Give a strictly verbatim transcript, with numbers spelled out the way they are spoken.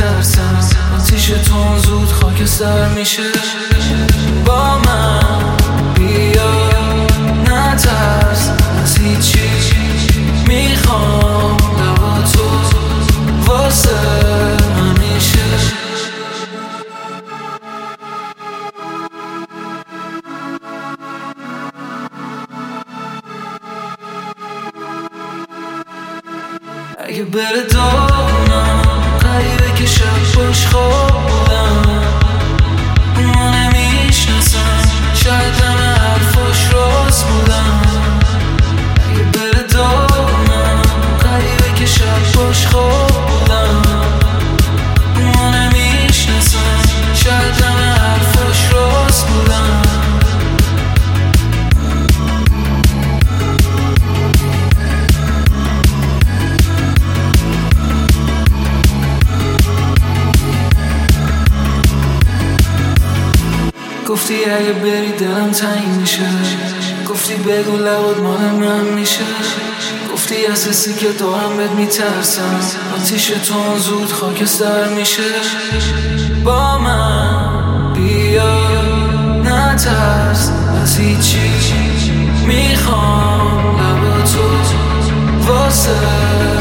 میترسم آتیش تو زود خاکستر میشه. با من بیا نترس از هیچی، میخوام لبا تو واسه همیشه. اگه بره دارم غریبه که شب باش خواب بودم، ما نمیشناسم شاید همه حرفاش راست بودم. اگه بره دارم غریبه که شب باش خواب بودم، ما نمیشناسم شاید همه حرفاش راست بودم. گفتی اگه بری دلم تنگ میشه، گفتی بگو لبات مال من میشه، گفتی از حسی که دارم بهت میترسم آتیش تو زود خاکستر میشه. با من بیا نترس از هیچی، میخوام لبا تو واسه